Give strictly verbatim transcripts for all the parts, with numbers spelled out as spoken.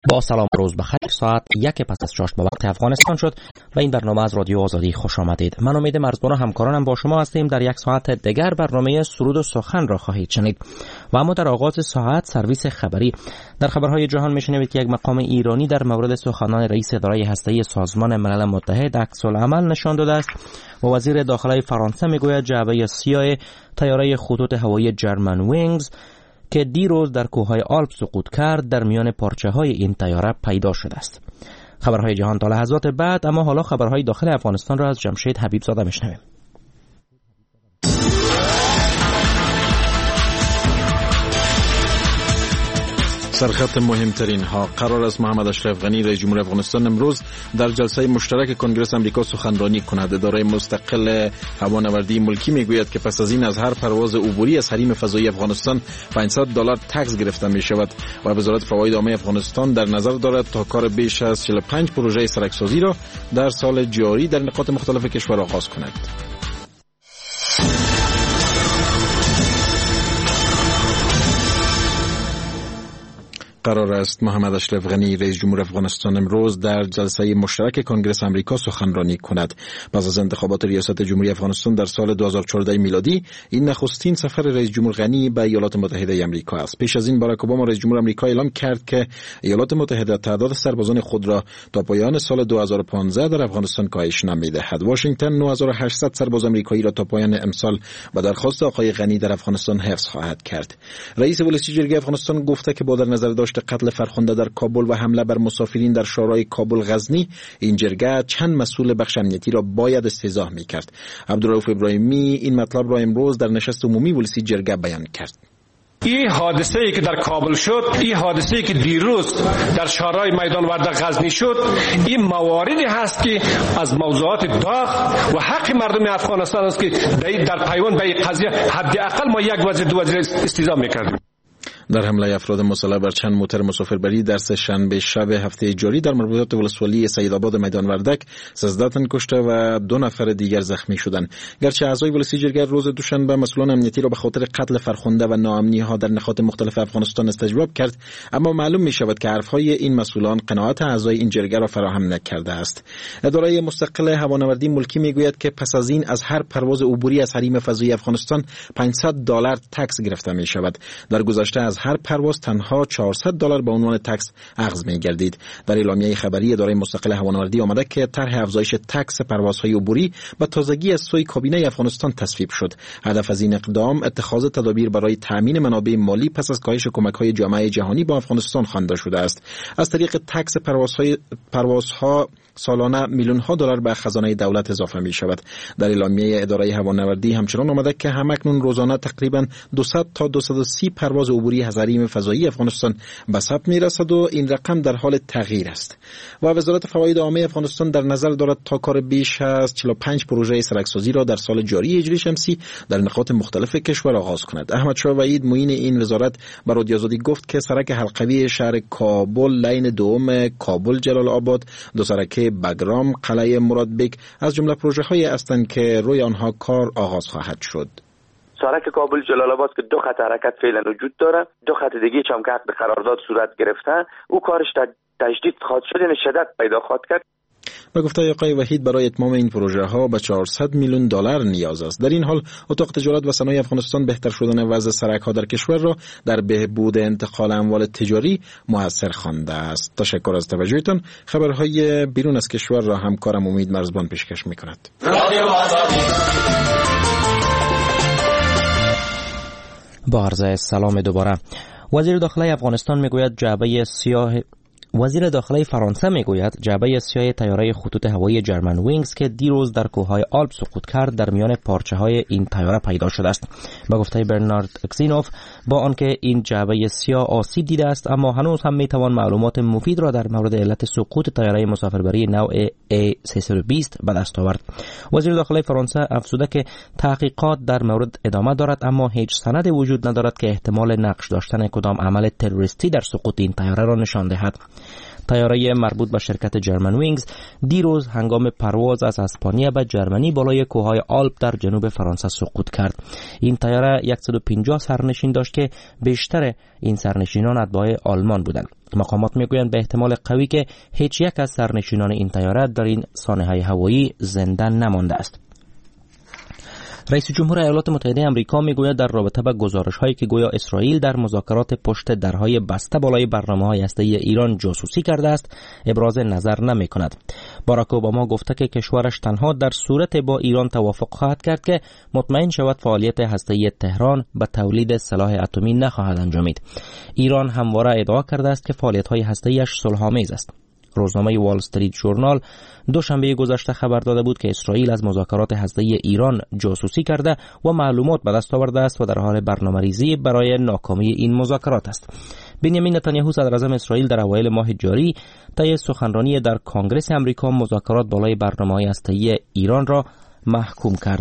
با سلام روز بخیر. ساعت یک پس از شش به وقت افغانستان شد و این برنامه از رادیو آزادی خوش آمدید. من امید مرزبان و همکارانم با شما هستیم. در یک ساعت دیگر برنامه سرود و سخن را خواهید شنید و اما در آغاز ساعت سرویس خبری. در خبرهای جهان میشنوید که یک مقام ایرانی در مورد سخنان رئیس اداره هسته‌ای سازمان ملل متحد عکس العمل نشان داده است و وزیر داخلی فرانسه میگوید جعبه سیاه طیاره خطوط هوایی جرمن وینگز که دیروز در کوههای آلپ سقوط کرد در میان پارچه های این طیاره پیدا شده است. خبرهای جهان تا لحظات بعد، اما حالا خبرهای داخل افغانستان را از جمشید حبیب زاده میشنویم. سرخط مهمترین ها. قرار است محمد اشرف غنی رئیس جمهور افغانستان امروز در جلسه مشترک کنگره امریکا سخنرانی کند. اداره مستقل هوانوردی ملکی میگوید که پس از این از هر پرواز عبوری از حریم فضایی افغانستان پانصد دلار تکس گرفته می شود و وزارت فواید عامه افغانستان در نظر دارد تا کار بیش از چهل و پنج پروژه سرک‌سازی را در سال جاری در نقاط مختلف کشور آغاز کند. قرار است محمد اشرف غنی رئیس جمهور افغانستان امروز در جلسه مشترک کنگره امریکا سخنرانی کند. پس از انتخابات ریاست جمهوری افغانستان در سال دو هزار و چهارده میلادی، این نخستین سفر رئیس جمهور غنی به ایالات متحده آمریکا است. پیش از این باراک اوباما رئیس جمهور آمریکا اعلام کرد که ایالات متحده تعداد سربازان خود را تا پایان سال دو هزار و پانزده در افغانستان کاهش نمی‌دهد. واشنگتن نه هزار و هشتصد سرباز آمریکایی را تا پایان امسال به درخواست آقای غنی در افغانستان حفظ خواهد کرد. رئیس ولسی جرگه افغانستان گفته که با در نظر داشت قتل فرخنده در کابل و حمله بر مسافرین در شورای کابل غزنی، این جرگه چند مسئول بخش امنیتی را باید استیضاح می‌کرد. عبدالرؤوف ابراهیمی این مطلب را امروز در نشست عمومی ولسی جرگه بیان کرد. این حادثه ای که در کابل شد، این حادثه ای که دیروز در شورای میدان ورد غزنی شد، این مواردی هست که از موضوعات داغ و حق مردم افغانستان است که در پیوند به این قضیه حداقل ما یک وزیر دو وزیر استیضاح می‌کردیم. در حمله افراد مسلح بر چند موتر مسافربری در سه شنبه شب هفته جاری در مربوطات ولسوالی سیدآباد میدان وردک سیزده تن کشته و دو نفر دیگر زخمی شدند. گرچه اعضای ولسی جرگه روز دوشنبه مسئولان امنیتی را به خاطر قتل فرخنده و ناامنی ها در نقاط مختلف افغانستان استجواب کرد، اما معلوم می شود که حرفهای این مسئولان قناعت اعضای این جرگه را فراهم نکرده است. اداره مستقل هوانوردی ملکی می گوید که پس از این از هر پرواز عبوری از حریم فضایی افغانستان پانصد دلار تکس گرفته می شود. در گذشته از هر پرواز تنها چهارصد دلار به عنوان تکس اخذ می‌گردید. در اعلامیه خبری اداره مستقل هوانوردی آمده که طرح افزایش تکس پروازهای عبوری به تازگی از سوی کابینه افغانستان تصویب شد. هدف از این اقدام اتخاذ تدابیر برای تامین منابع مالی پس از کاهش کمک‌های جامعه جهانی با افغانستان خوانده شده است. از طریق تکس پروازهای پروازها سالانه میلیون ها دلار به خزانه دولت اضافه می شود. در اعلامیه اداره هوانوردی همچنان آمده که همکنون روزانه تقریباً دویست تا دویست و سی پرواز عبوری از حریم فضایی افغانستان به ثبت می رسد و این رقم در حال تغییر است. و وزارت فواید عامه افغانستان در نظر دارد تا کار بیش از چهل و پنج پروژه سرک‌سازی را در سال جاری هجری شمسی در نقاط مختلف کشور آغاز کند. احمد شاه وحید معین این وزارت به رادیو آزادی گفت که سرک حلقوی شهر کابل، لین دوم کابل جلال آباد، دو سرکه بگرام، قلعه مرادبک از جمله پروژه های هستند که روی آنها کار آغاز خواهد شد. سرک کابل جلال آباد که دو خط حرکت فعلا وجود داره، دو خط دیگه هم که به قرارداد صورت گرفته، او کارش تجدید خواهد شد، یعنی شدت پیدا خواهد کرد. به گفته آقای وحید برای اتمام این پروژه ها به چهارصد میلیون دلار نیاز است. در این حال اتاق تجارت و صنایع افغانستان بهتر شدن وضع سرک ها در کشور را در بهبود انتقال اموال تجاری موثر خوانده است. تشکر از توجهتان. خبرهای بیرون از کشور را همکارم امید مرزبان پیشکش می‌کند. با عرض سلام دوباره. وزیر داخلی افغانستان میگوید جعبه سیاه وزیر داخلی فرانسه میگوید جعبه سیاه طیاره خطوط هوایی جرمن وینگز که دیروز در کوههای آلپ سقوط کرد در میان پارچه های این طیاره پیدا شده است. با گفته برنارد اکسینوف، با آنکه این جعبه سیاه آسیب دیده است، اما هنوز هم میتوان معلومات مفید را در مورد علت سقوط طیاره مسافربری نوع ای سیصد و بیست به دست آورد. وزیر داخلی فرانسه افزوده که تحقیقات در مورد ادامه دارد، اما هیچ سند وجود ندارد که احتمال نقش داشتن کدام عمل تروریستی در سقوط این طیاره را نشان دهد. طیاره مربوط به شرکت جرمن وینگز دیروز هنگام پرواز از اسپانیا به جرمنی بالای کوههای آلپ در جنوب فرانسه سقوط کرد. این طیاره صد و پنجاه سرنشین داشت که بیشتر این سرنشینان اتباع آلمان بودند. مقامات میگویند به احتمال قوی که هیچ یک از سرنشینان این طیاره در این سانحه هوایی زنده نمانده است. رئیس جمهور ایالات متحده آمریکا میگوید در رابطه با گزارش‌هایی که گویا اسرائیل در مذاکرات پشت درهای بسته بالای برنامه‌های هسته‌ای ایران جاسوسی کرده است، ابراز نظر نمی‌کند. باراک اوباما گفته که کشورش تنها در صورت با ایران توافق خواهد کرد که مطمئن شود فعالیت هسته‌ای تهران به تولید سلاح اتمی نخواهد انجامید. ایران همواره ادعا کرده است که فعالیت‌های هسته‌ایش صلح‌آمیز است. روزنامه وال استریت ژورنال دوشنبه گذشته خبر داده بود که اسرائیل از مذاکرات هسته‌ای ایران جاسوسی کرده و معلومات به دست آورده است و در حال برنامه‌ریزی برای ناکامی این مذاکرات است. بنیامین نتانیاهو صدر اعظم اسرائیل در اوایل ماه جاری طی سخنرانی در کنگره آمریکا مذاکرات بالای برنامه‌های هسته‌ای ایران را محکوم کرد.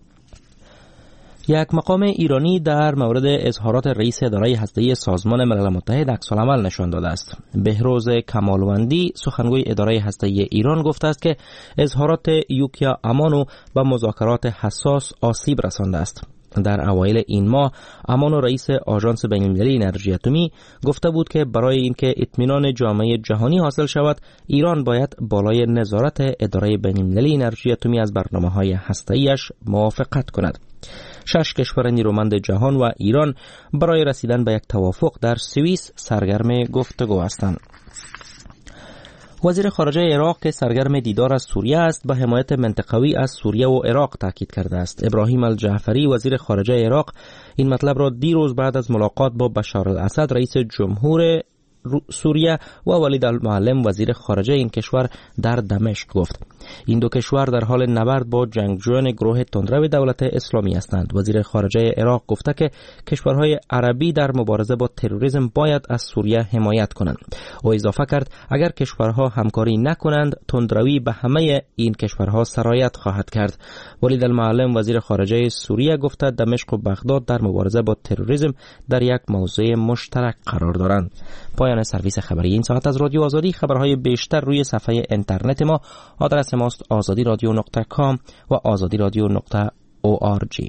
یک مقام ایرانی در مورد اظهارات رئیس اداره هسته‌ای سازمان ملل متحد عکس‌العمل نشان داده است. بهروز کمالوندی سخنگوی اداره هسته‌ای ایران گفته است که اظهارات یوکیا امانو به مذاکرات حساس آسیب رسانده است. در اوایل این ماه امانو رئیس آژانس بین‌المللی انرژی اتمی گفته بود که برای اینکه اطمینان جامعه جهانی حاصل شود ایران باید بالای نظارت اداره بین‌المللی انرژی اتمی از برنامه‌های هسته‌ایش موافقت کند. شش کشور نیرومند جهان و ایران برای رسیدن به یک توافق در سوئیس سرگرم گفتگو هستند. وزیر خارجه عراق که سرگرم دیدار از سوریه است به حمایت منطقوی از سوریه و عراق تاکید کرده است. ابراهیم الجعفری وزیر خارجه عراق این مطلب را دیروز بعد از ملاقات با بشار الاسد رئیس جمهور سوریه و ولید المعلم وزیر خارجه این کشور در دمشق گفت. این دو کشور در حال نبرد با جنگجویان گروه تندرو دولت اسلامی هستند. وزیر خارجه عراق گفته که کشورهای عربی در مبارزه با تروریسم باید از سوریه حمایت کنند. او اضافه کرد اگر کشورها همکاری نکنند تندروی به همه این کشورها سرایت خواهد کرد. ولید المعلم وزیر خارجه سوریه گفته دمشق و بغداد در مبارزه با تروریسم در یک موضع مشترک قرار دارند. پایان سرویس خبری این ساعت از رادیو آزادی. خبرهای بیشتر روی صفحه اینترنت ما. آدرس ماست آزادی رادیو نقطه کام و آزادی رادیو نقطه او آر جی.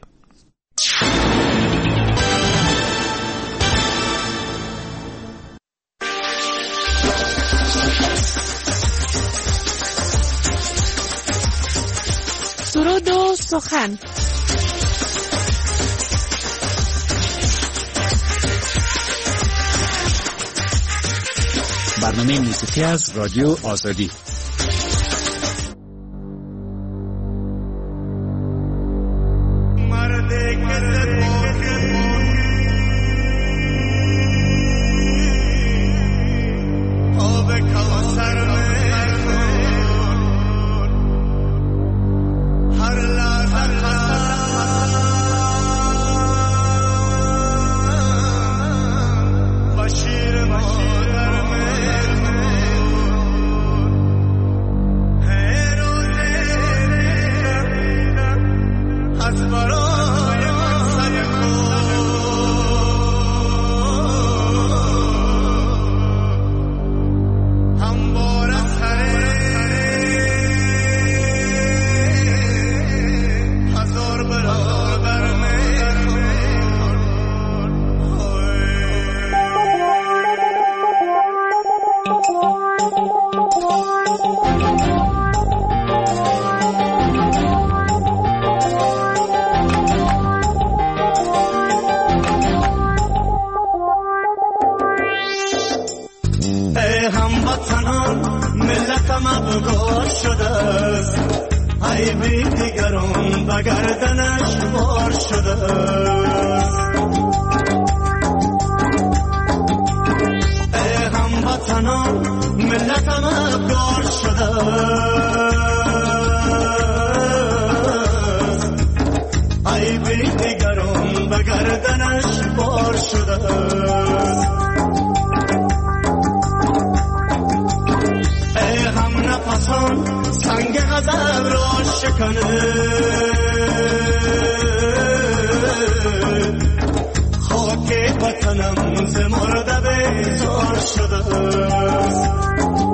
سرود و سخن. برنامه موسیقی از رادیو آزادی. خاک وطنم ز مرده بیزار شده است.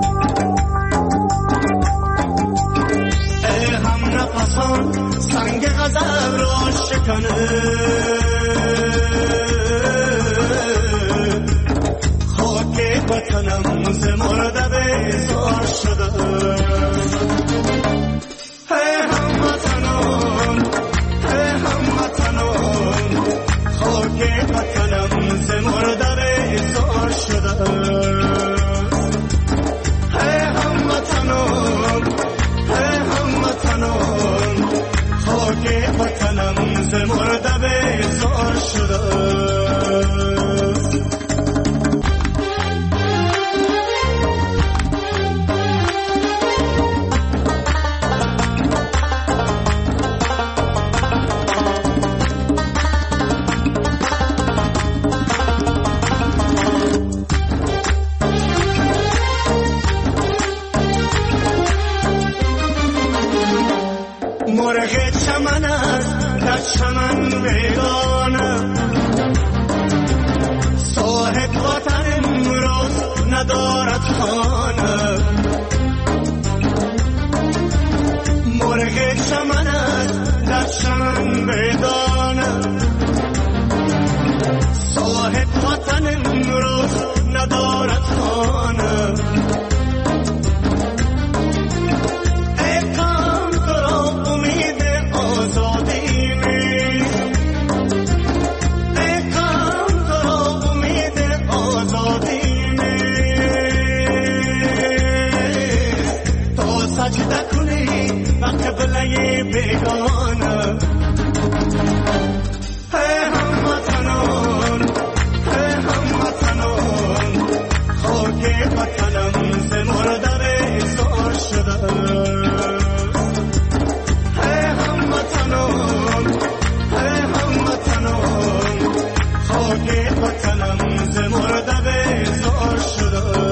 وطنم ز مرده بیزار شده. ای هموطنان ای هموطنان خاک وطنم ز مرده بیزار شده. ای هموطنان ای هموطنان خاک وطنم ز مرده بیزار شده. مرغ چمن است در چمن ویرانه، صاحب وطن امروز ندارد خانه. مرغ چمن است در چمن ویرانه، صاحب وطن امروز ندارد خانه. بیگانه ای هموطنان ای هموطنان خاک وطنم ز مرده بیزار شده. ای هموطنان ای هموطنان خاک وطنم ز مرده بیزار شده.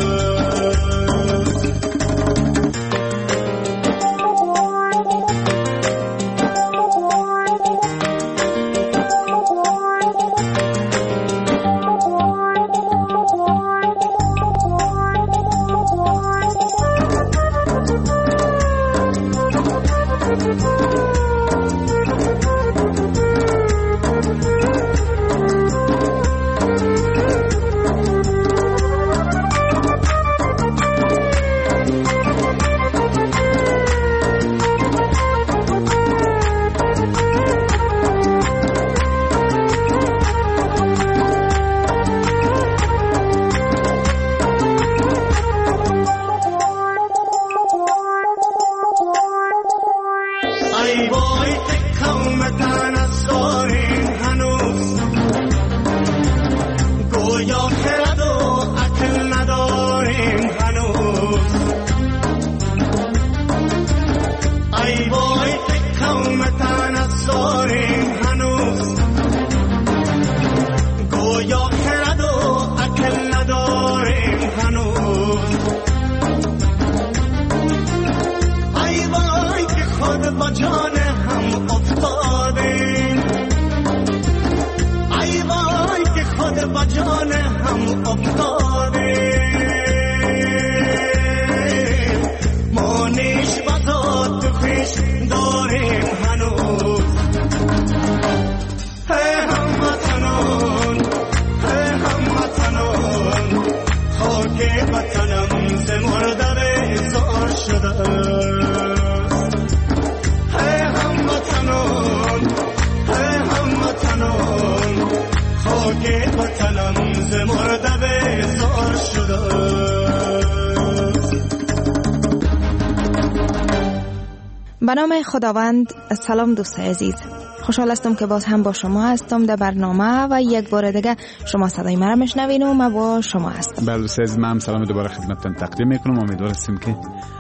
به نام خداوند. سلام دوستای عزیز، خوشحال هستم که باز هم با شما هستم در برنامه و یک بار دیگه شما صدای مرا میشنوین و من با شما هستم. بله دوستای عزیز، من سلام دوباره خدمتتون تقدیم میکنم. امیدوار هستیم که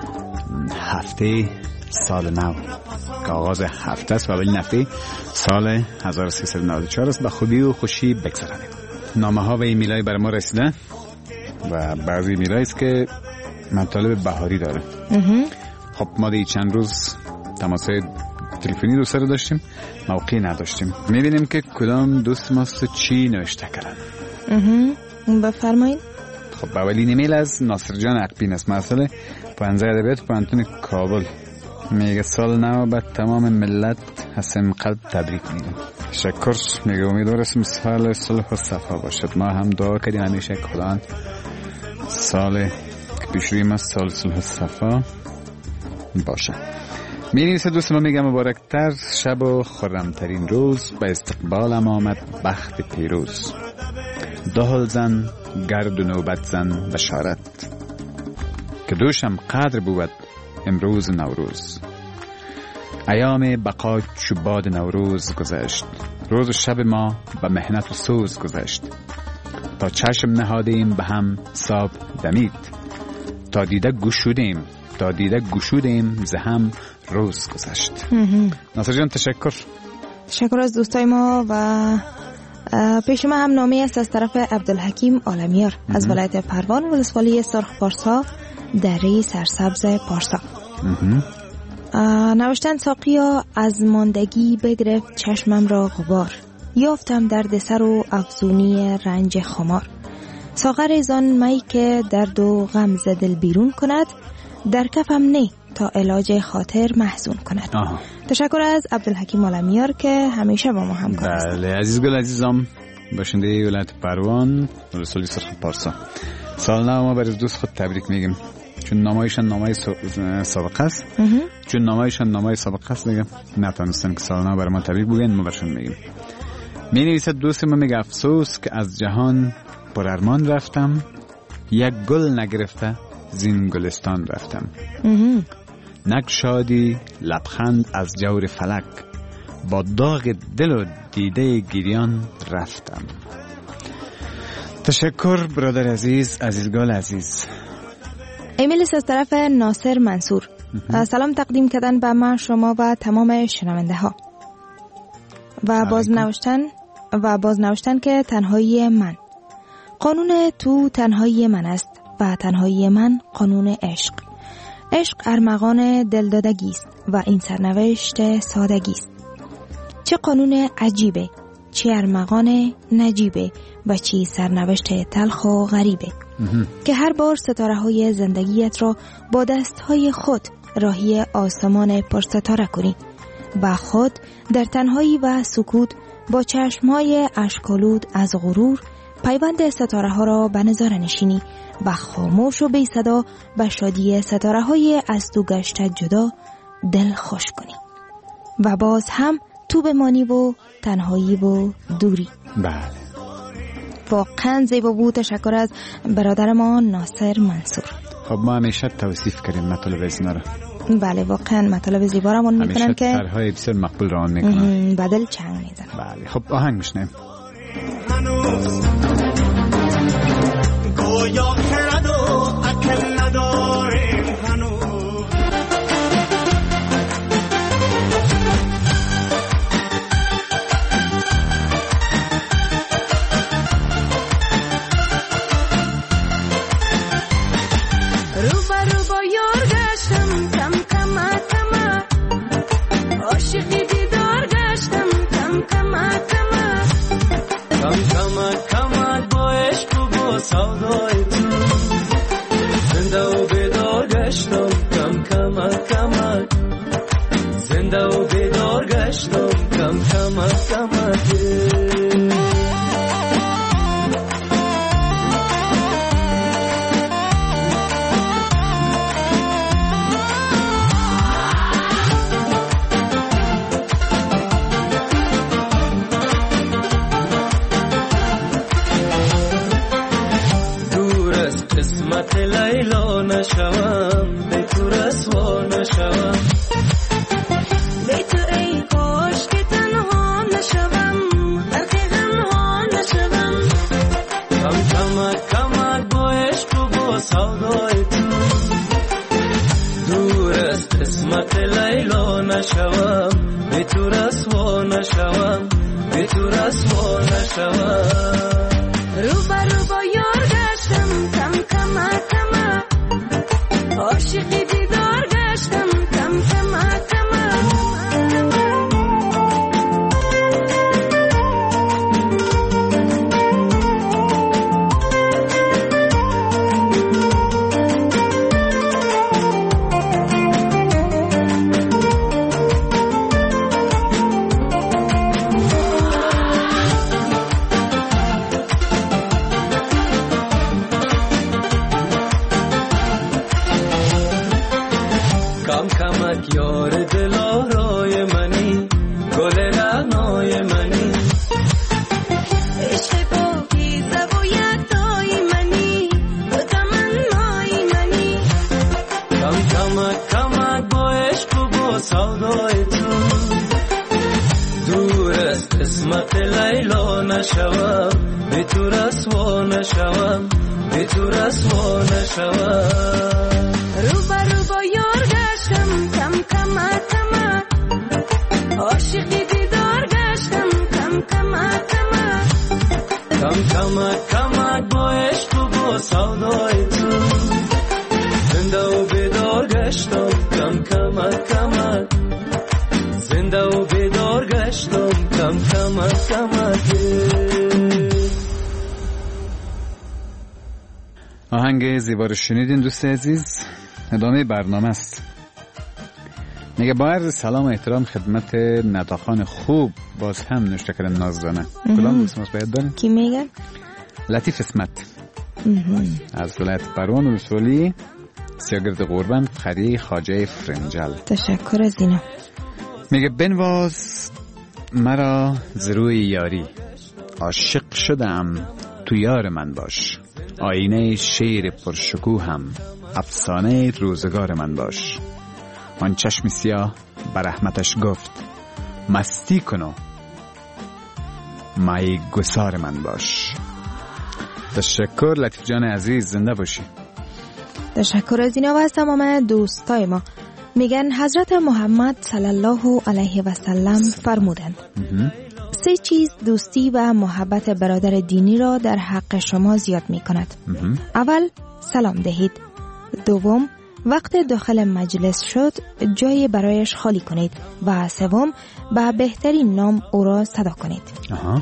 هفته سال نو که آغاز هفته است و اولین هفته سال هزار و سیصد و نود و چهار است به خوبی و خوشی بگذرانیم. نامه ها و ایمیل های برای ما رسیده و بعضی ایمیل است که مطالب بهاری داره. خب ما دی چند روز تماس تلفنی دوست رو داشتیم، موقعی نداشتیم. میبینیم که کدام دوست ماست چی نوشته کردن. بفرمایید. خب اولین ایمیل از ناصر جان عقبین است، مسئله پانزده ادبیات پانتون کابل. میگه سال نو به تمام ملت حسن قلب تبریک میگم. تشکر. میگه امیدوارم سال صلح و صفا باشد. ما هم دعا کردیم همیشه که خداوند سال که پیش روی ما سال صلح صفا باشه. می نویسه دوست ما میگم مبارکتر شب و خرمترین روز به استقبالم آمد بخت پیروز. دهل زن گرد و نوبت زن بشارت که دوشم قدر بود امروز نوروز. ایام بقا چو باد نوروز گذشت، روز و شب ما به مهنت و سوز گذشت. تا چشم نهادیم به هم صاب دمید، تا دیده گشودیم تا دیده گشودیم ز هم روز گذشت. ناصر جان تشکر. تشکر از دوستای ما. و پیش ما هم نامه است از طرف عبدالحکیم عالمیار از ولایت پروان ولسوالی سرخ پارسا دره سرسبز پارسا. نوشتن ساقیا از ماندگی بگرفت چشمم را غبار، یافتم درد سر و افزونی رنج خمار. ساغر زان می که درد و غم ز دل بیرون کند، در کفم نه تا علاج خاطر محزون کند. آه. تشکر از عبدالحکیم عالمیار که همیشه با ما همکار است. بله عزیز گل عزیزم، باشنده ولایت پروان ولسوالی سرخ پارسا، سال نو ما برای دوست خود تبریک میگیم، چون نامایشان نامای سابقه است. چون نامایشان نامای سابقه است دیگه نتونستن که سال نو برای ما تبریک بگن، ما برشون میگیم. می نویسد دوست ما میگه افسوس که از جهان پر ارمان رفتم، یک گل نگرفته زین گلستان رفتم. نک شادی لبخند از جور فلک، با داغ دل و دیده گریان رفتم. تشکر برادر عزیز، عزیزگال عزیز. ایمیل از طرف ناصر منصور. سلام تقدیم کردن به ما شما و تمام شنونده ها. و باز نوشتن و باز نوشتن که تنهایی من قانون تو تنهایی من است و تنهایی من قانون عشق. عشق ارمغان دلدادگی است و این سرنوشت سادگی است. چه قانون عجیبه، چه ارمغان نجیبه و چه سرنوشت تلخ و غریبه که هر بار ستاره های زندگیت را با دست های خود راهی آسمان پرستاره کنی و خود در تنهایی و سکوت با چشمهای اشکالود از غرور پیوند ستاره ها را به نظاره نشینی و خاموش و بی صدا به شادی ستاره های از تو گشته جدا دل خوش کنی و باز هم تو بمانی و تنهایی و دوری. بله واقعا زیبا بود. تشکر از برادر ما ناصر منصور. خب ما همیشه توصیف کردیم مطالب از اینا را. بله واقعا مطالب زیبا را من میکنن که همیشه طرحهای بسیار مقبول را میکنن، بدل چنگ میزن. بله خب آهنگ میشنیم. گویا خرد و عقل نداریم هنوز، دلارای منی گل رعنای منی عشق پاکیزه و یکتای منی تو تمنای منی کم کمک کمک با عشق و با سودای تو دور است قسمت لیلا نشوم به تو رسوا نشوم به تو رسوا نشوم روبا روبا یار گشتم کم کمک کمک عاشقی دیدار گشتم کم کمک کمک کم کمک کمک با عشق و با سودای تو زنده و بیدار گشتم کم کمک کمک زنده و بیدار گشتم کم کمک کمک. آهنگ زیبا رو شنیدین دوست عزیز. ادامه برنامه است. میگه با عرض سلام و احترام خدمت نطاخان خوب باز هم نوشته کردن نازدانه. کدام اسمش باید داریم؟ کی میگه؟ لطیف اسمت از ولایت پروان ولسوالی سیاگرد قربان قریه خواجه فرنجل. تشکر از اینا. میگه بنواز مرا زروی یاری عاشق شدم تو یار من باش آینه شیر پرشکوهم افسانه روزگار من باش آن چشم سیاه بر رحمتش گفت مستی کنو مای گسار من باش. تشکر لطیف جان عزیز، زنده باشی. تشکر از اینا و از تمام دوستای ما. میگن حضرت محمد صلی الله علیه و سلم فرمودند سه چیز دوستی و محبت برادر دینی را در حق شما زیاد می کند. اول سلام دهید. دوم وقت داخل مجلس شد جای برایش خالی کنید و سوم به بهترین نام او را صدا کنید. آها.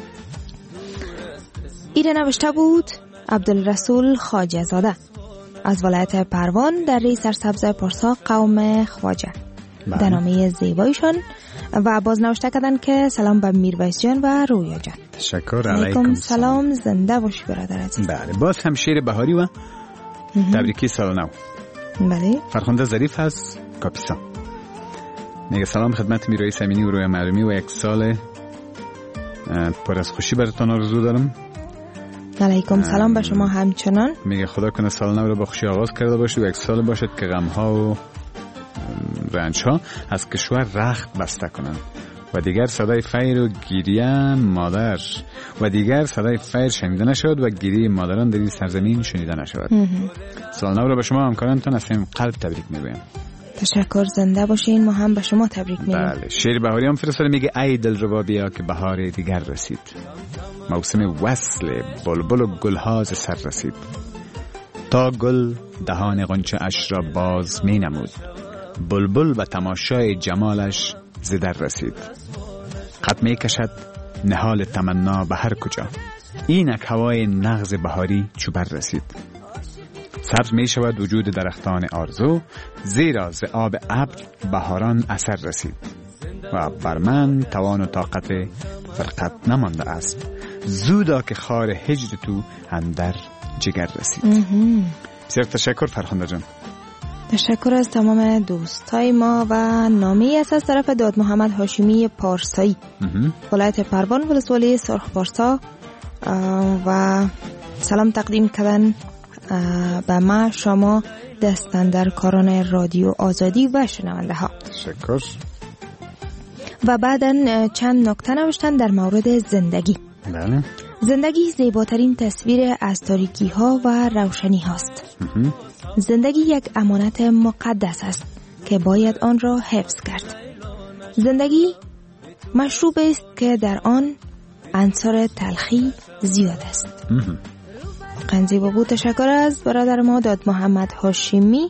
ایره نوشته بود عبدالرسول خواجه زاده از ولایت پروان در ری سرسبز پرسا قوم خواجه. در نامه زیبایشان و باز نوشته کردن که سلام به میرویس جان و رویا جان. تشکر علیکم سلام. زنده باشی برادر عزیز. بله باز هم شیر بهاری و تبریکی سال نو. بله فرخنده ظریف از کاپیسا میگه سلام خدمت میرویس امینی و رویا معلومی و یک سال پر از خوشی براتون آرزو دارم. علیکم سلام به شما همچنان. میگه خدا کنه سال نو رو با خوشی آغاز کرده باشید و یک سال باشد که غم ها و رنج ها از کشور رخت بسته کنند و دیگر صدای فیر و گریه مادر و دیگر صدای فیر شنیده نشود و گریه مادران در این سرزمین شنیده نشود. سال نو رو به شما همکارانتون از صمیم قلب تبریک میگویم. تشکر، زنده باشین. ما هم به شما تبریک میگیم. بله شیر بهاری هم فرستاده میگه ای دلربا بیا که بهار دیگر رسید موسم وصل بلبل و گلها ز سر رسید تا گل دهان غنچه اش را باز می نمود بلبل و تماشای جمالش ز در رسید خط می کشد نهال تمنا به هر کجا اینک هوای نغز بهاری چوبر رسید سبز می شود وجود درختان آرزو زیرا ز آب ابر بهاران اثر رسید و بر من توان و طاقت فرقت نمانده است زودا که خار هجر تو اندر جگر رسید. بسیار تشکر فرخنده جان. تشکر از تمام دوستای ما و نامه است از طرف داد محمد هاشمی پارسایی ولایت پروان ولسوالی سرخ پارسا و سلام تقدیم کردن به ما شما دستاندرکاران رادیو آزادی و شنونده ها. تشکر. و بعدن چند نکته نوشتن در مورد زندگی. بله. زندگی زیباترین تصویر از تاریکی ها و روشنی هاست. زندگی یک امانت مقدس است که باید آن را حفظ کرد. زندگی مشروب است که در آن عنصر تلخی زیاد است. قنزی بابو. تشکر از برادر ما داد محمد هاشمی.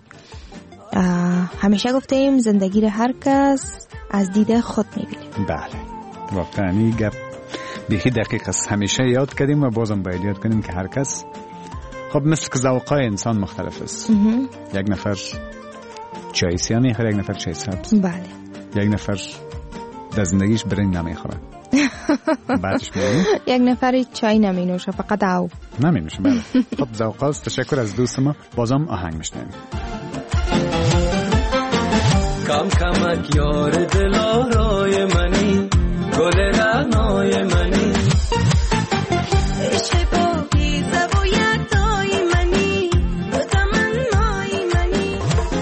همیشه گفتیم زندگی را هر کس از دید خود میبینه. بله واقعا این گپ بیخی دقیق است. همیشه یاد کردیم و بازم باید یاد کنیم که هر کس خب مثل که ذوقای انسان مختلف است. یک نفر چای سیاه میخوره، یک نفر چای سبز. بله. یک نفر در زندگیش برنج نمیخوره. بعدش میگه یک نفر چای نمینوشه فقط آب نمینوشه. بله. خب ذوقاست. تشکر از دوست ما. بازم آهنگ میشنویم. کم کمک یار دلارای منی گل رعنای منی عشق پاکیزه و یکتای منی تو تمنای منی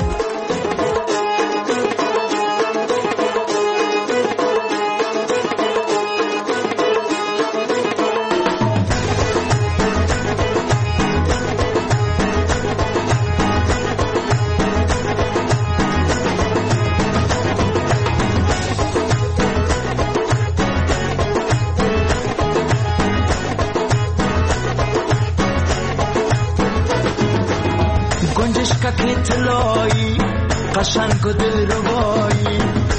که طلایی قشنگ و دلربایی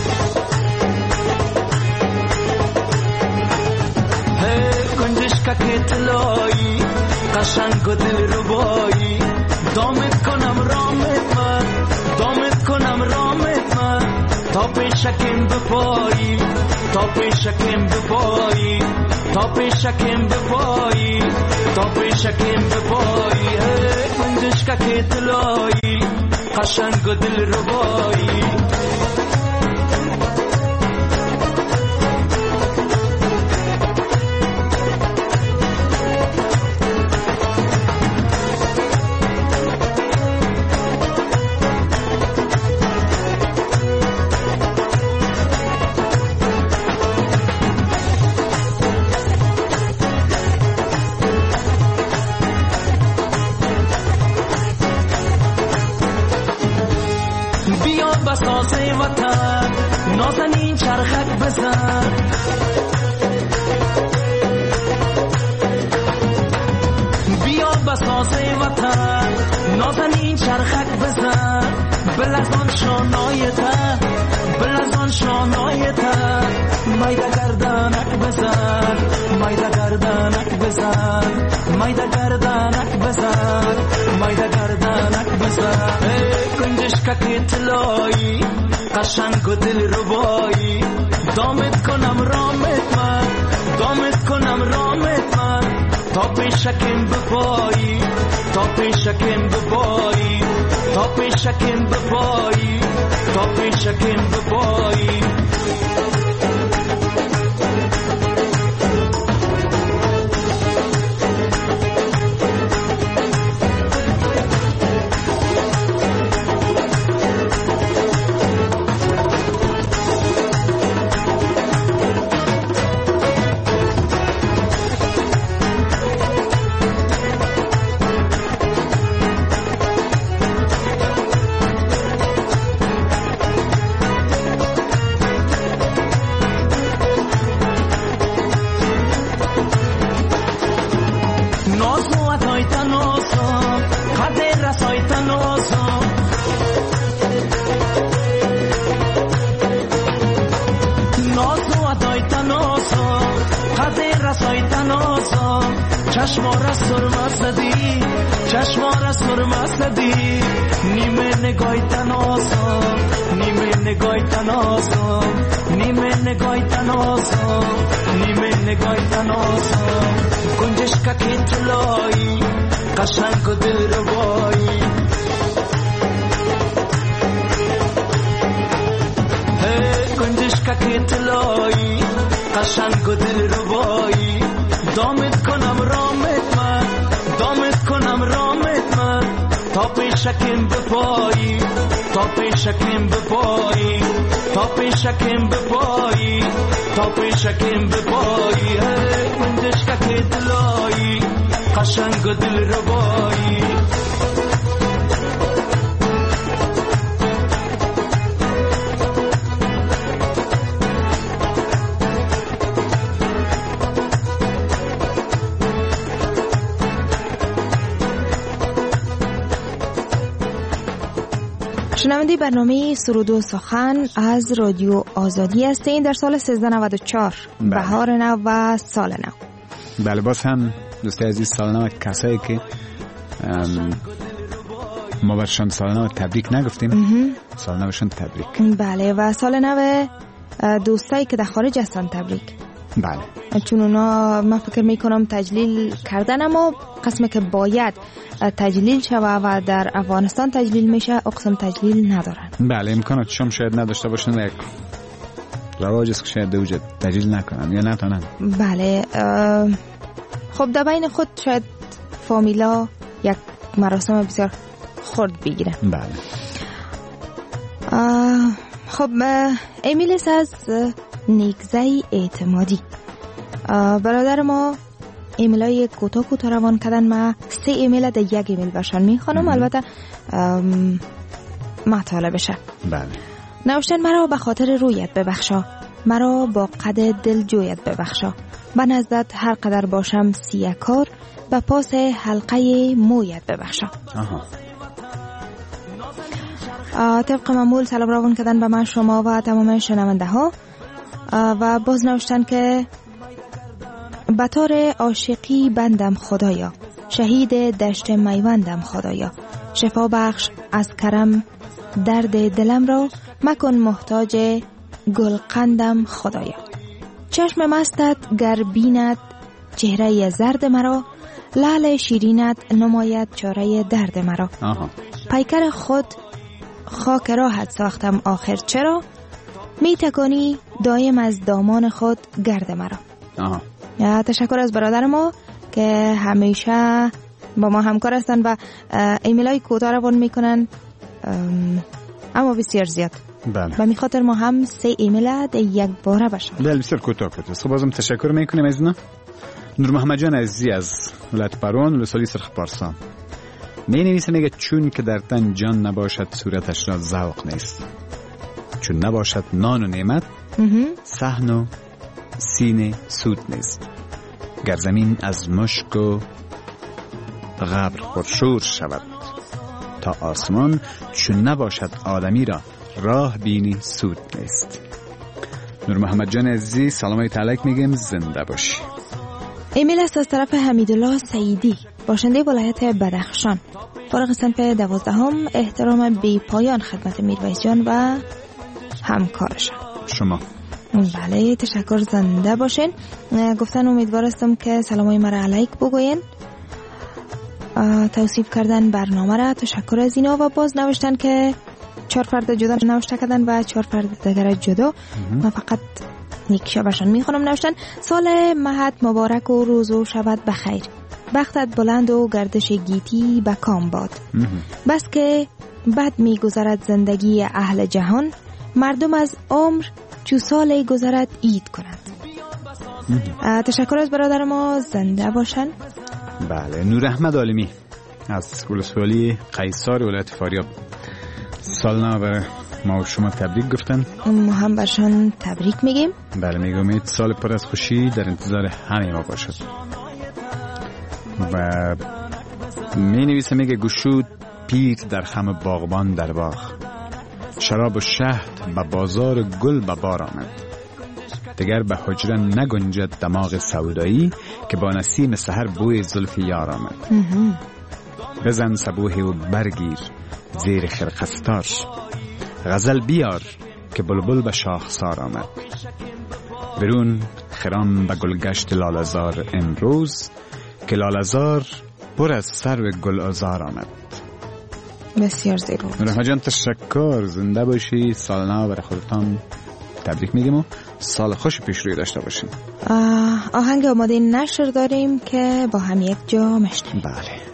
هی گنجشکا که طلایی قشنگ و دلربایی دامت کنم رامت من دامت کنم رامت من تا پیشکم بپایی تا پیشکم بپایی تا پیشکم بپایی تا پیشکم بپایی هی گنجشکا که طلایی قشنگ و دلربایی بسازه وطن نازنین چرخک بزن بیا بسازه وطن نازنین چرخک بزن بلزان شانای تا بلزان شانای تا مایده گردنک بزن مایده گردنک بزن مایده گردنک بزن مایده گردنک بزن گنجشکا که طلایی قشنگ و دلربایی دامت کنم رامت من دامت کنم رامت من تا پیشکم بپایی تا پیشکم بپایی تا پیشکم بپایی تا پیشکم بپایی چشمارا سرما زدی چشمارا سرما زدی نیمه نگای تناسم نیمه نگای تناسم نیمه نگای تناسم نیمه نگای تناسم گنجشکا که طلایی قشنگ و دلربایی هی گنجشکا که طلایی قشنگ و دلربایی دامت کنم رامت من دامت کنم رامت من تا پیشکم بپایی تا پیشکم بپایی تا پیشکم بپایی تا پیشکم بپایی گنجشکا که طلایی قشنگ و دلربایی شنونده برنامه سرود و سخن از رادیو آزادی هستین در سال سیزده نود و چهار بهار نو و سال نو. بله باز هم دوستی عزیز سال نو کسایی که ما برشان سال نو تبریک نگفتیم سال نوشان تبریک. بله و سال نو دوستایی که در خارج هستن تبریک. بله. چون اونا من فکر میکنم تجلیل کردن، اما قسمی که باید تجلیل شوه و در افغانستان تجلیل میشه اقسم تجلیل ندارن. بله، امکانات شما شاید نداشته باشن، یک رواج است که شاید دوجه تجلیل نکنن یا نتونن. بله. خب در بین خود شاید فامیلا یک مراسم بسیار خرد بگیرن. بله. خب امیلیس از نیکزه اعتمادی، برادر ما ایمیلای کوتاه کوتاه روان کردن. ما سه ایمیل در یک ایمیل برشان میخوانم، البته مطالبشه. بله. نوشتن مرا به خاطر رویت ببخشا، مرا با قد دل جویت ببخشا، به نزدت هر قدر باشم سیاکار، به پاس حلقه مویت ببخشا. آها. طبق معمول سلام روان کردن به من، شما و تمام شنونده ها، و باز نوشتن که به طور عاشقی بندم خدایا، شهید دشت میوندم خدایا، شفا بخش از کرم درد دلم را، مکن محتاج گلقندم خدایا. چشم مستت گر بیند چهره زرد مرا، لعل شیرینت نماید چاره درد مرا. آها. پیکر خود خاک راحت ساختم آخر چرا، می تکانی دایم از دامان خود گرد مرا. آها. تشکر از برادر ما که همیشه با ما همکار هستن و ایمیل های کوتاه روان میکنن، اما بسیار زیاد. بله. و می خاطر ما هم سه ایمیل در یک باره باشن. بله، بسیار کوتاه کوتاه. خب بازم تشکر میکنیم از اینا. نور محمد جان عزیزی از ولایت پروان ولسوالی سرخ پارسا می نویسه، میگه چون که در تن جان نباشد صورتش را ذوق نیست، چون نباشد نان و نعمت صحن و سینه سود نیست، گر زمین از مشک و غبر پرشور شود، تا آسمان چون نباشد آدمی را راه بینی سود نیست. نور محمد جان عزیزی سلامای تعلق میگیم، زنده باشی. ایمیل است از طرف حمیدالله سعیدی، باشنده ولایت بدخشان، فارغ صنف دوازدهم. احترام بی پایان خدمت میرویس جان و همکارشان. شما. بله، تشکر، زنده باشین. گفتن امیدوار هستم که سلامای مرا علیک بگوین. توصیف کردن برنامه را، تشکر از اینا. و باز نوشتن که چهار فرد جدا نوشته کردن و چهار فرد دیگر جدا. من فقط نیکشا باشن میخونم. نوشتن سال مهد مبارک و روزو شود بخیر، بختت بلند و گردش گیتی به کام باد، بس که بد میگذرد زندگی اهل جهان، مردم از عمر چو سال گذرد عید کنند. تشکر از برادر ما، زنده باشن. بله. نور احمد عالمی از ولسوالی قیصار ولایت فاریاب، سال نو برای ما و شما تبریک گفتن. ما هم برشان تبریک میگیم. بله، میگم امید سال پر از خوشی در انتظار همه ما باشد. و می نویسه، میگه گشود پیر در خم باغبان در باغ، شراب و شهد به بازار گل به بار آمد، دگر به حجره نگنجد دماغ سودایی، که با نسیم سحر بوی زلف یار آمد. بزن صبوحی و برگیر زیر خرقستار، غزل بیار که بلبل به شاخسار آمد، برون خرام به گلگشت لالزار امروز، که لالزار پر از سرو گل آزار آمد. بسیار زیبا. رحمت جان تشکر، زنده باشی. سال نو برای خودتان تبریک میگیم و سال خوش پیش روی داشته باشیم. آهنگ آماده نشر داریم که با هم یک جا مشنویم. بله.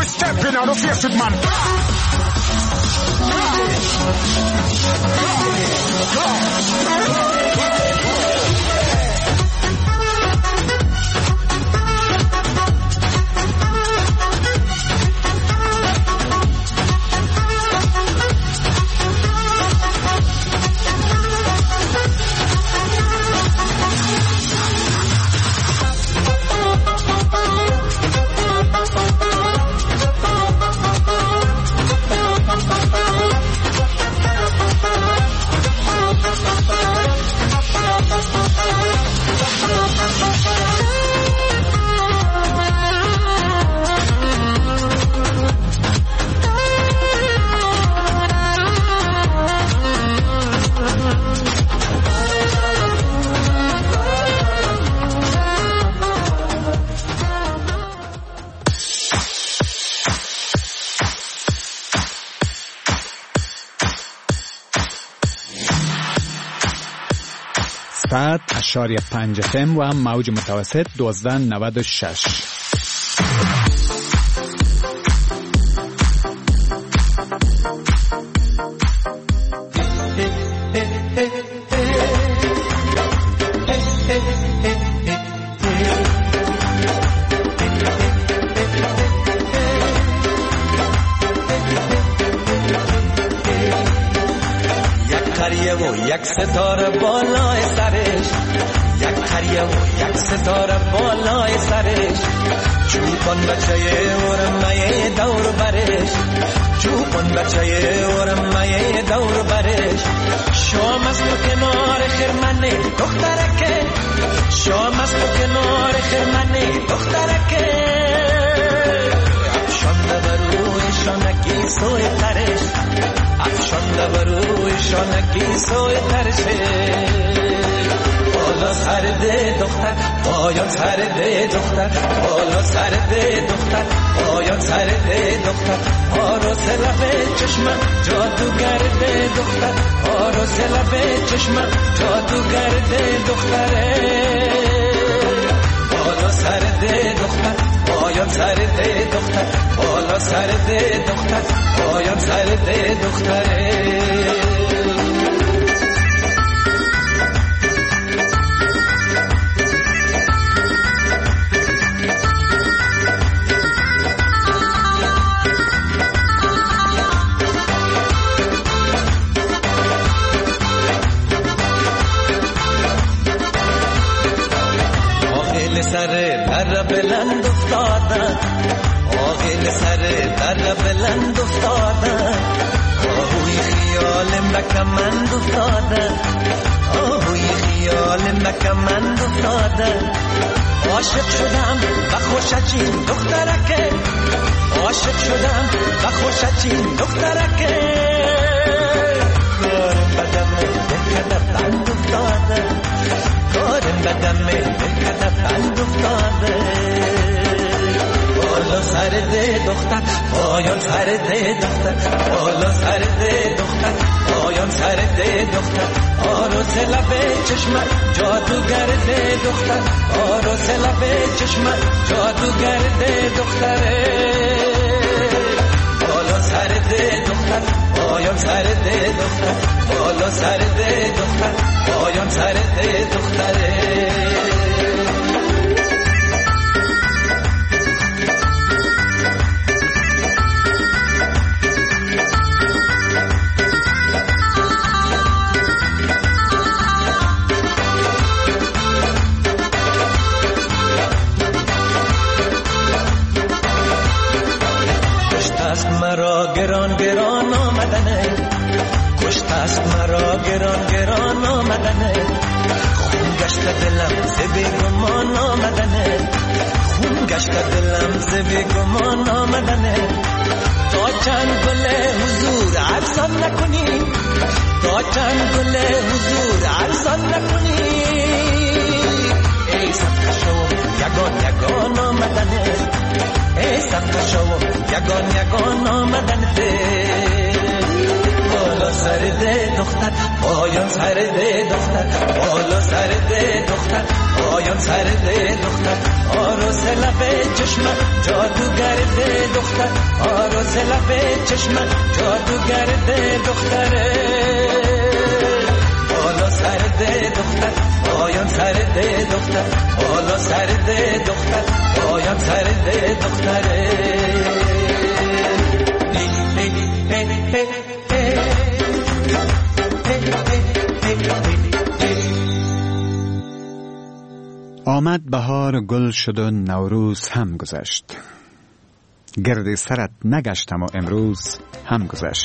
we step in and no face it, man. صد اشاری پنج فم و موج متوسط دوازده نود و شش. یک ستاره بالای سرش، یک قریه و یک ستاره بالای سرش، چوبان بچه ورمه دور برش، چوبان بچه ورمه دور برش، شام است و کنار خرمنه دخترکه، شام است و کنار خرمنه دخترکه، افشانده بروی شانکی سوی ترش، افشانده بروی شانکی سوی ترشه، بالا سرده دختر پایان سرده دختر، بالا سرده دختر پایان سرده دختر، آروس لبه چشمم جادوگرده دختر، آروس لبه چشمم جادوگرده دختره، بالا سرده دختر پایان سرده دختر، بالا سرده دختر پایان سرده دختره. سر در بلند افتادن، آغیل سر در بلند افتادن، آهوی خیال مکمند افتادن، آهوی خیال مکمند افتادن، عاشق شدم و خوشچین دخترکه، عاشق شدم و خوشچین دخترکه، کارم بدم بکده بند افتادن، کارم بدم بکده بند افتاده، بالا سرده دختر پایان سرده دختر، بالا سرده دختر پایان سرده دختر، آروس لبه چشمت جادوگرده دختر، آروس لبه چشمت جادوگرده دختره، بالا سرده دختر پایان سرده دختر، بالا سرده دختر پایان سرده دختره. مرا گران گران آمدنه، کشت است مرا گران گران آمدنه، خون گشت دلم ز بیگمان آمدنه، خون گشت دلم ز بیگمان آمدنه، تا چند گل حضور ارزان نکنی، تا چند گل حضور ارزان نکنی، ای صدقه شو یگان یگان آمدنه، ای صدقه شو یگان یگان آمدنه، بالا سرده دختر آیان سر ده دختر بالا سر ده دختر آیان سر ده دختر آروز لب چشمه جادوگر ده دختر آروز لب چشمه جادوگر ده دختره بالا سر ده دختر آیان سر ده دختر بالا سر ده دختر آیان سر ده دختره آمد بهار گل شد و نوروز هم گذشت، گرد سرت نگشتم و امروز هم گذشت.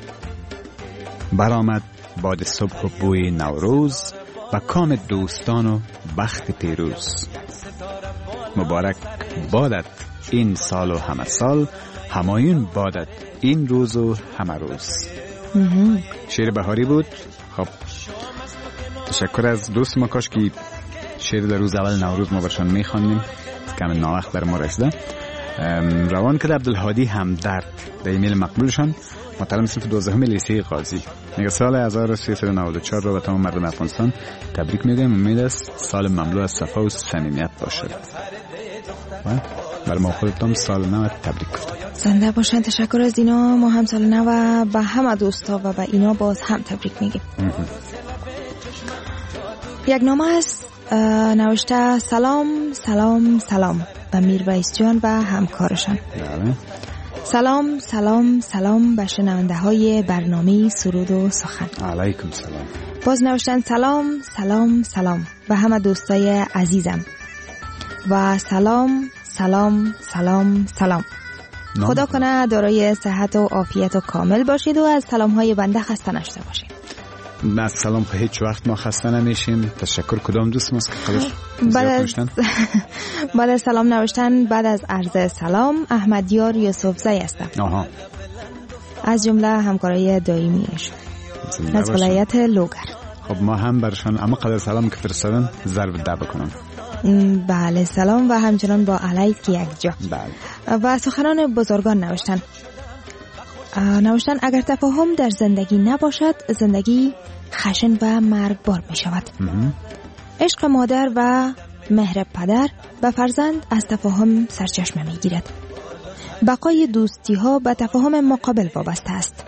برآمد باد صبح و بوی نوروز و کام دوستان و بخت پیروز. مبارک بادت این سال و همه سال، همایون بادت این روز و همه روز. شعر بهاری بود. خب تشکر از دوست ما، کاش که شعر در روز اول نوروز ما برشان میخوانیم، کم ناوقت بر ما رسیده. روان کرد عبدالهادی همدرد در ایمیل مقبولشان، محترم صنف دوازدهم لیسه قاضی، میگه سال هزار و سیصد و نود و چهار رو به تمام مردم افغانستان تبریک میگم. امید است سال مملو از صفا و صمیمیت باشه. بر ما خودتون سال نو تبریک گفتم. زنده باشن. تشکر از اینا. ما هم سال نو به همه دوستا و به اینا باز هم تبریک میگیم. یک نامه است نوشته سلام سلام سلام به میرویس جان و همکارشان. بله. سلام سلام سلام به شنونده های برنامه سرود و سخن. علیکم سلام. باز نوشتن سلام سلام سلام به همه دوستای عزیزم و سلام سلام سلام سلام. خدا کنه دارای صحت و عافیت و کامل باشید و از سلام های بنده خسته نشده باشید. از سلام خب هیچ وقت ما خسته نمیشیم. تشکر. کدام دوست ماست که قدر زیاد نوشتن؟ بعد از سلام نوشتن بعد از عرض سلام احمدیار یوسفزی هستم. آها. از جمله همکارای دائمیش از ولایت لوگر. خب ما هم برشان اما قدر سلام که فرستادن ضرب ده بکنم. بله سلام و همچنان با علیک یک جا. بله. و سخنان بزرگان نوشتن نوشتن اگر تفاهم در زندگی نباشد زندگی خشن و مرگبار می شود. عشق مادر و مهر پدر به فرزند از تفاهم سرچشمه می گیرد. بقای دوستی ها به تفاهم مقابل وابسته است.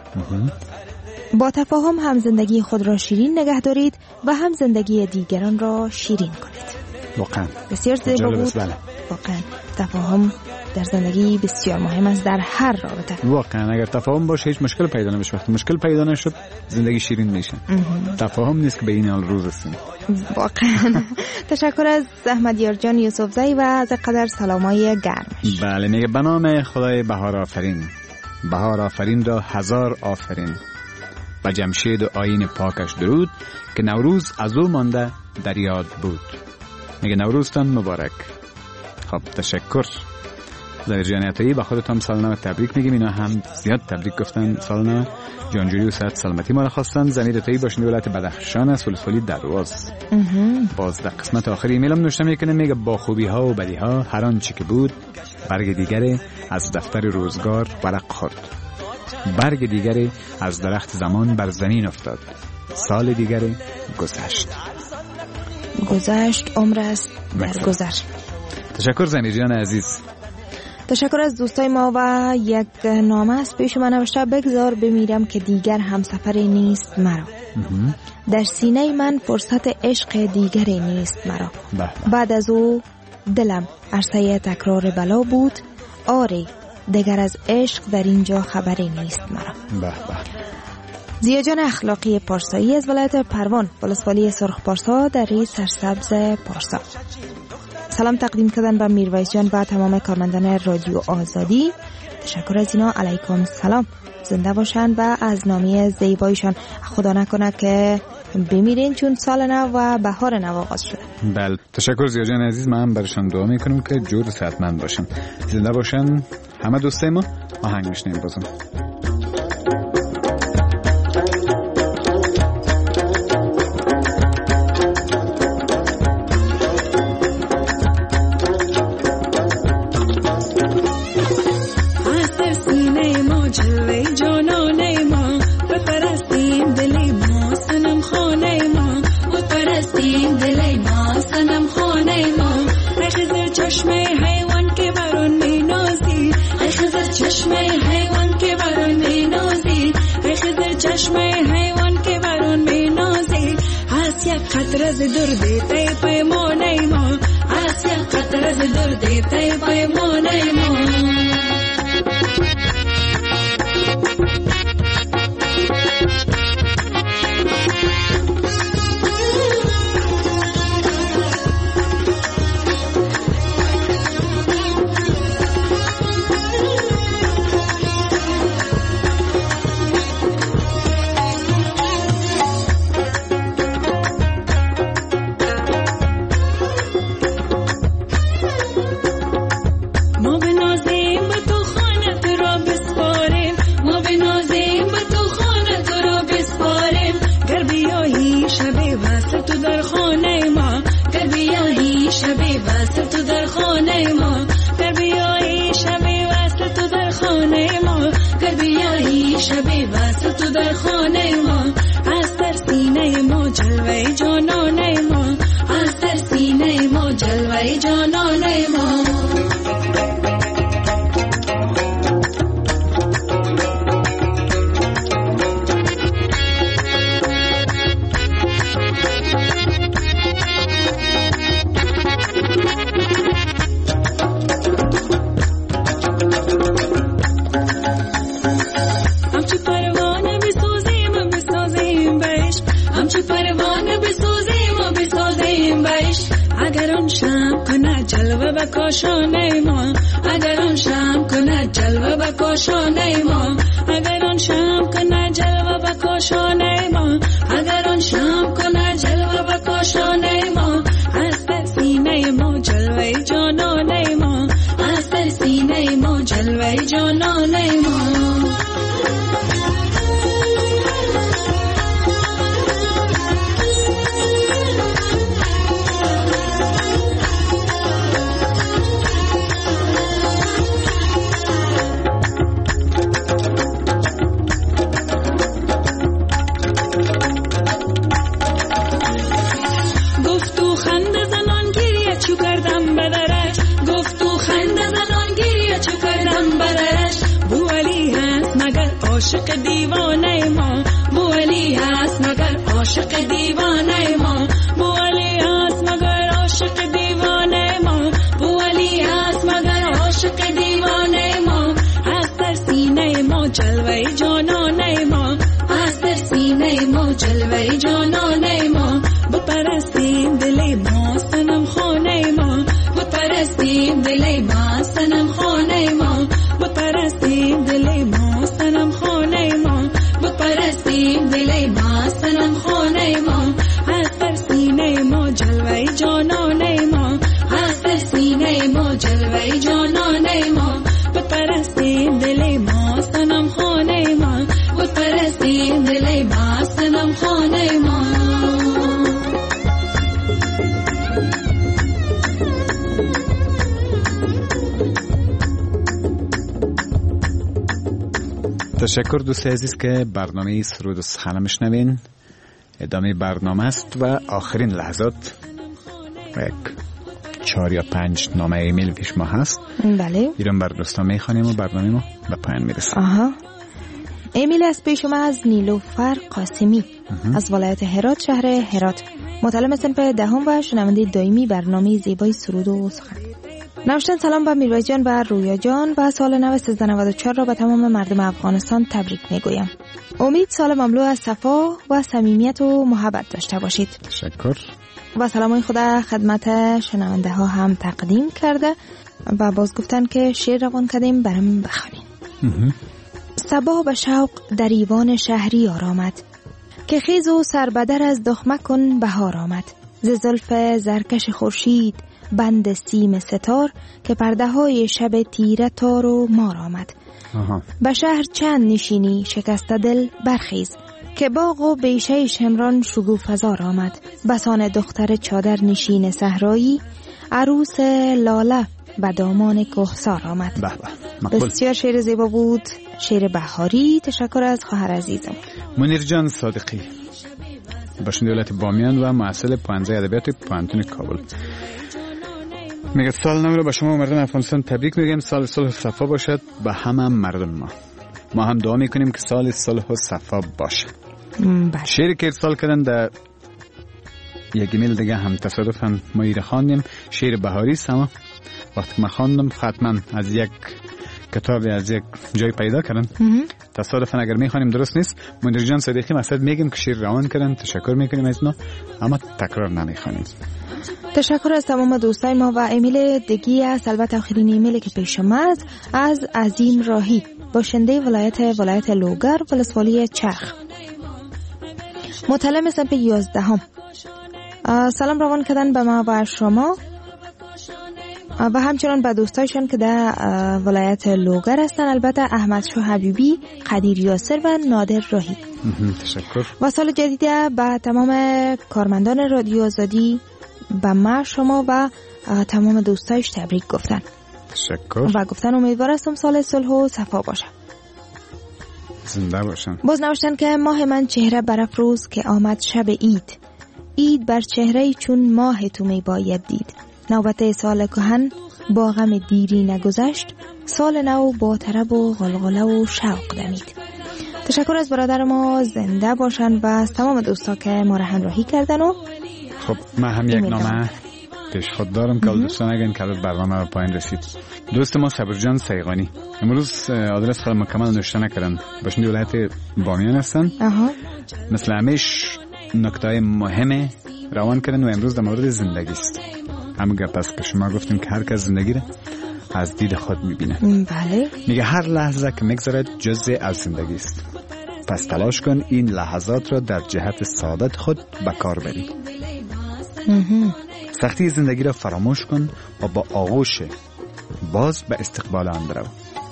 با تفاهم هم زندگی خود را شیرین نگه دارید و هم زندگی دیگران را شیرین کنید. واقعا بسیار زیبا بود. بله. واقعا تفاهم در زندگی بسیار مهم است در هر رابطه. واقعا اگر تفاهم باشه هیچ مشکل پیدا نمیشه. وقتی مشکل پیدا نشد زندگی شیرین میشه. تفاهم نیست که به این حال روز رسیم. واقعا. تشکر از احمدیار جان یوسفزی و از قدر سلامای گرمش. بله میگه به نام خدای بهار آفرین، بهار آفرین را هزار آفرین، و جمشید و آیین پاکش درود که نوروز از او مانده در یاد بود. میگه نوروزتان مبارک. خب تشکر. زهیر جان عطایی به خودت هم سال نو تبریک میگیم. اینا هم زیاد تبریک گفتن سال نو. جانجوری و صحت سلامتی ما را خواستن. زمیر عطایی باشنده ولایت بدخشان است، ولسوالی درواز. باز در قسمت آخر ایمیلم نوشته میکنه میگه با خوبی ها و بدی ها هر آنچه که بود برگ دیگری از دفتر روزگار ورق خورد. برگ دیگری از درخت زمان بر زمین افتاد. سال دیگری گذشت. گذشت عمر است در گذشت. تشکر زمیر جان عزیز. تشکر از دوستای ما و یک نامه است پیش من نوشته بگذار بمیرم که دیگر همسفری نیست مرا. در سینه من فرصت عشق دیگری نیست مرا. بعد از او دلم عرصه تکرار بلا بود. آری دیگر از عشق در اینجا خبری نیست مرا. به به. زیاجان اخلاقی پارسایی از ولایت پروان، ولسوالی سرخ پارسا در ری سرسبز پارسا. سلام تقدیم کردن به میرویس جان و تمام کارمندان رادیو آزادی. تشکر از اینا. علیکم سلام. زنده باشن و از نامی زیبایشان. خدا نکنه که بمیرین چون سال نو و بهار نو آغاز شده. بله تشکر زیاجان عزیز. من برشان دعا میکنم که جور صحتمند باشن، زنده باشن همه دوستای ما. آهنگ میشنیم بازم. جانانه ما بپرستیم دلی ما صنم خواهد قطره ز درد تی پیمانه ما آسیا قطره ز درد تی پیمانه ما بکاشانه ما اگر آن شام کنه جلوه بکاشانه ما اگر آن شام کنه جلوه بکاشانه ما اگر آن شام کنه جلوه بکاشانه ما از در سینه ما جلوه جانانه ما از در سینه ما جلوه جانانه ما عاشق دیوانه ما بولی هست مگر عاشق دیوانه ما بولی هست مگر عاشق دیوانه ما بولی هست مگر عاشق دیوانه ما از در سینه ما جلوه جانانه ما از در سینه ما جلوه جانانه ما بپرستیم دل ما صنم خانه ما بپرستیم دل ما صنم خانه ما بپرستیم دل ما صنم خانه ما بپرستیم دل ما صنم خانه ما از در سینه ما جلوه جانانه ما از در سینه ما جلوه جانانه ما بپرستیم دل ما صنم خانه ما بپرستیم دل ما صنم خانه ما تشکر دوست عزیز که برنامه سرود و سخن میشنوین. ادامه برنامه است و آخرین لحظات یک چهار یا پنج نامه ایمیل پیش ما هست. بله. ایران بر دوستان میخوانیم و برنامه ما به پایان میرسه. آها. ایمیل از پیش ما از نیلوفر قاسمی اه. از ولایت هرات شهر هرات، مطلع صنف دهم و شنونده دائمی برنامه زیبای سرود و سخن. نوشتن سلام به میرویس جان و رویا جان و سال نو سیزده نود و چهار را به تمام مردم افغانستان تبریک میگویم. امید سال مملو از صفا و صمیمیت و محبت داشته باشید. تشکر. و سلامای خدا خدمت شنونده ها هم تقدیم کرده و باز گفتن که شعر روان کردیم برام بخوانین. صبا به شوق در ایوان شهری آرامد، که خیز و سربدر از دخمه کن بهار آمد. ز زلف زرکش خورشید بند سیم ستار، که پرده های شب تیره تار و مار آمد. به شهر چند نشینی شکسته دل برخیز، که باغ و بیشه شمران شگوفه‌زار آمد. بسان دختر چادر نشین صحرایی، عروس لاله به دامان کهسار آمد. بسیار شعر زیبا بود، شعر بهاری. تشکر از خواهر عزیزم منیر جان صادقی، باشنده ولایت بامیان و محصل پانزده ادبیات پانتون کابل. میگه سال نو رو به شما مردم افغانستان تبریک میگم. سال صلح و صفا باشد به همه مردم ما. ما هم دعا میکنیم که سال صلح و صفا باشه. شعری که ارسال کردن در یک ایمیل دیگه هم تصادفاً ما ایره خواندیم، شعر بهاری است، اما وقتی من خواندم ختما از یک کتابی از یک جای پیدا کردن. تصادفاً اگر میخوانیم درست نیست. منیر جان صدیقی مقصد میگیم که شعر روان کردن، تشکر میکنیم از ما، اما تکرار نمیخوانیم. تشکر از تمام دوستای ما و ایمیل دیگی است. البته آخرین ایمیلی که پیش اومد از عظیم راهی، باشنده ولایت ولایت لوگر ولسوالی چرخ، مطلع صنف یازدهم. سلام روان کردن به ما و شما و همچنان به دوستایشون که در ولایت لوگر هستن، البته احمد شاه حبیبی، قدیر یاسر و نادر راهی. تشکر. و سال جدید به تمام کارمندان رادیو آزادی به ما شما و تمام دوستایش تبریک گفتن. تشکر. و گفتن امیدوار هستم سال صلح و صفا باشه. زنده باشن. باز نوشتن که ماه من چهره برافروز که آمد شب عید، عید بر چهره چون ماه تو می باید دید، نوبت سال کهن با غم دیری نگذشت، سال نو با طرب و غلغله و شوق دمید. تشکر از برادر ما، زنده باشن و از تمام دوستا که ما را همراهی کردن. و خب من هم یک نامه پیش خود دارم که دوستان اگر این کلت برنامه به پایین رسید. دوست ما صبرجان سیغانی امروز آدرس خود مکمل نوشته نکردن، باشنده ولایت بامیان هستن. اها. مثل همیش نکته مهم روان کردن و امروز در مورد زندگی است. همین گپ است که شما گفتیم که هر کس زندگی را از دید خود میبینه. بله. میگه هر لحظه که میگذرد جزء از زندگی است، پس تلاش کن این لحظات را در جهت سعادت خود به کار بری. سختی زندگی را فراموش کن و با آغوش باز به استقبال آن برو.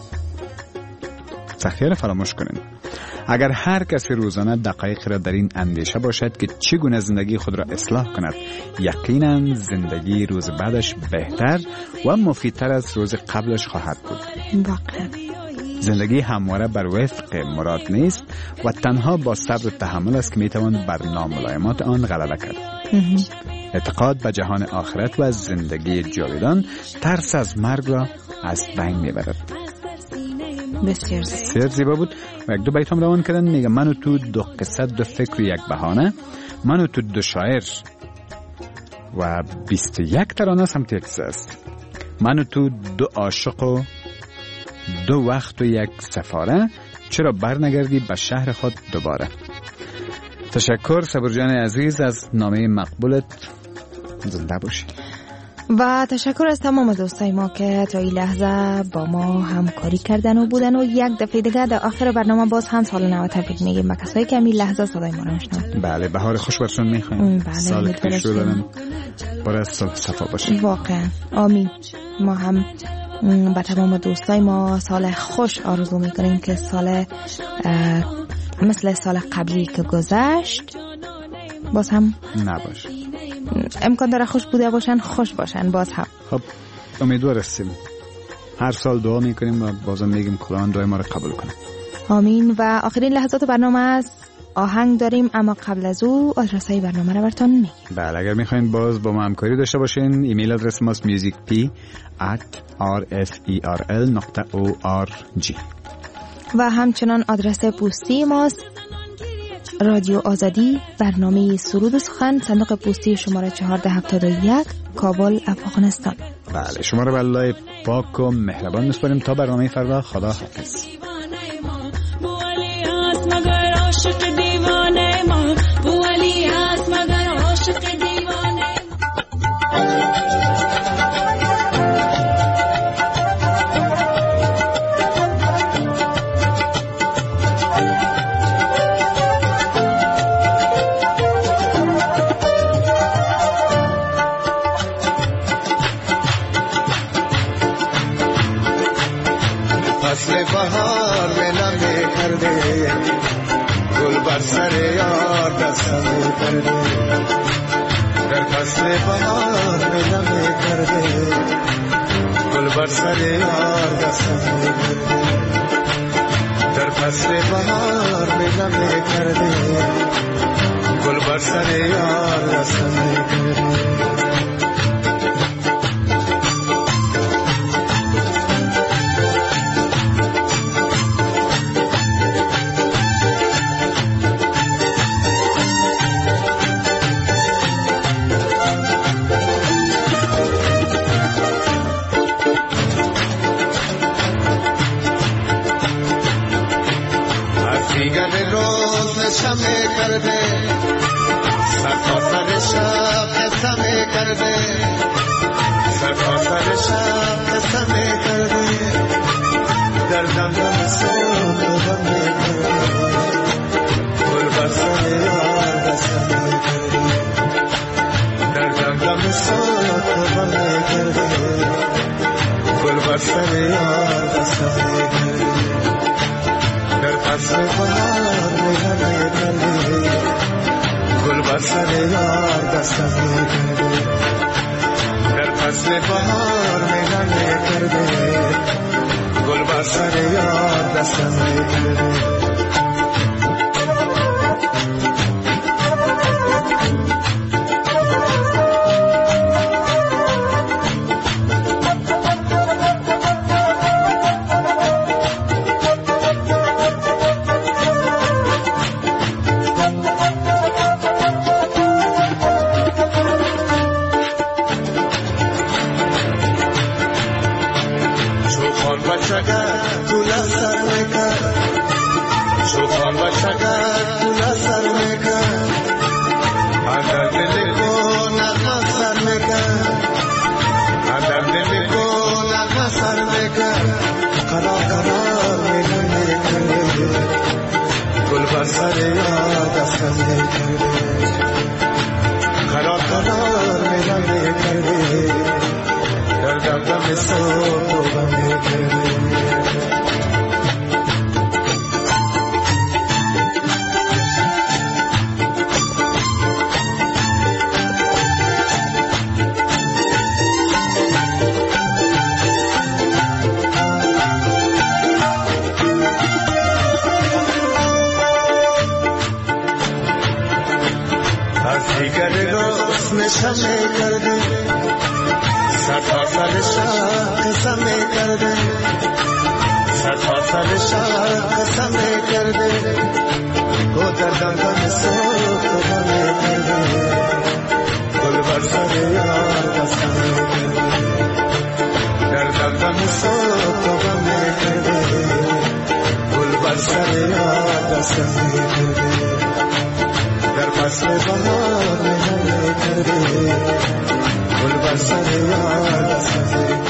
سختی را فراموش کنین. اگر هر کسی روزانه دقایق را در این اندیشه باشد که چگونه زندگی خود را اصلاح کند، یقینا زندگی روز بعدش بهتر و مفیدتر از روز قبلش خواهد بود. واقعا زندگی همواره بر وفق مراد نیست و تنها با صبر و تحمل است که میتوان بر ناملایمات آن غلبه کرد. اعتقاد به جهان آخرت و زندگی جاودان ترس از مرگ را از بین میبرد. بسیار بسیار زیبا بود. و یک دو بیت هم روان کردن. میگه من و تو دو قصه دو فکر و یک بهانه، من و تو دو شاعر و بیست و یک ترانه هم تکس است، من و تو دو عاشق و دو وقت و یک سفاره، چرا برنگردی به شهر خود دوباره. تشکر صبرجان عزیز از نامه مقبولت، زنده باشی. و تشکر از تمام دوستای ما که تا این لحظه با ما همکاری کردن و بودن و یک دفعه دیگه در آخر برنامه باز هم سال نو تبریک میگیم به کسایی که این لحظه صدای ما رو میشنون. بله، بهار خوش برشون میخوایم. بله، سال پیش رو دارن برای سال صفا باشه. واقعا آمین. ما هم با تمام دوستای ما سال خوش آرزو میکنیم که سال مثل سال قبلی که گذشت باز هم نباشه. امکان داره خوش بوده باشن، خوش باشن باز هم. خب امیدوار هستیم. هر سال دعا میکنیم و بازم میگیم خداوند دعای ما رو قبول کنه. آمین. و آخرین لحظات برنامه است. آهنگ داریم اما قبل از او آدرسای برنامه رو براتون میگیم. بله، اگر میخواین باز با ما همکاری داشته باشین، ایمیل آدرس ماست music p at r f e r l نقطه o r g و همچنان آدرس پستی ماست رادیو آزادی، برنامه سرود و سخن، صندوق پستی شماره چهارده هفتاد و یک، کابل، افغانستان. بله، شما رو به الله پاک و مهربان میسپاریم تا برنامه فردا. خدا حافظ. فصل بهار مینا می کرده، گل بر سر یار دستم کرده. در فصل بهار مینا می کرده، گل بر سر یار دستم کرده. در فصل بهار مینا می کرده، گل بر سر یار دستم کرده. دیگر روز شمع کرده سر تا سر شب قسم کرده سر تا سر شب قسم کرده در دم دم صبح غم کرده گل بر سر یار قسم کرده در دم دم صبح غم کرده گل بر سر یار قسم کرده در فصل بهار میهنه کرده گل بر سر یار قسم کرده در فصل بهار میهنه کرده گل بر سر یار قسم کرده در فصل بهار میهنه کرده گل بر سر یار قسم